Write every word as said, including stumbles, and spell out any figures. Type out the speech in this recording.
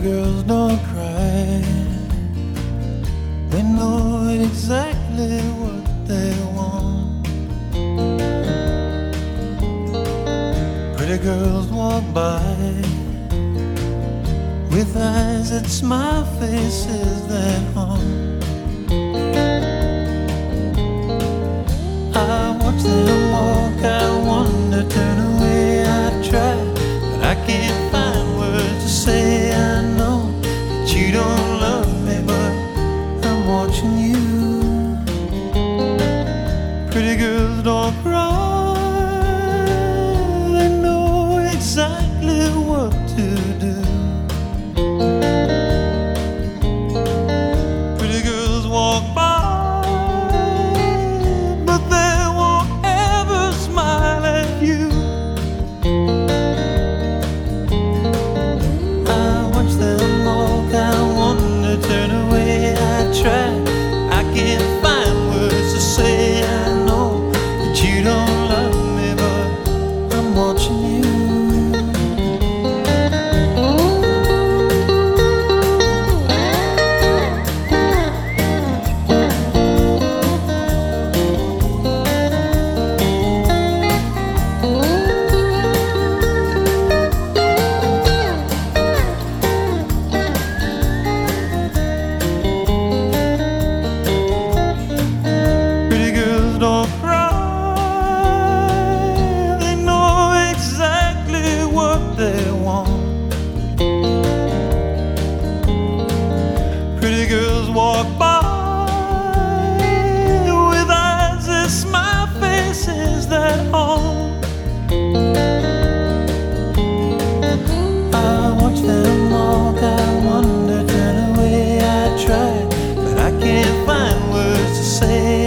girls don't cry. They know exactly what they want. Pretty girls walk by with eyes that smile, faces that haunt. I watch them walk, I wonder, turn away, I try, but I can't find words to say. I know that you don't love me, but I'm watching you. Pretty girls don't cry, they know exactly what to do. Pretty girls walk by, but they won't ever smile at you. I watch them walk, I wonder, turn away, I try, I can't find words to say. I know that you don't love me, but I'm watching you. Don't cry, they know exactly what they want. Pretty girls walk by with eyes that smile, faces that haunt. I watch them walk, I wonder, turn away, I try, but I can't find words to say.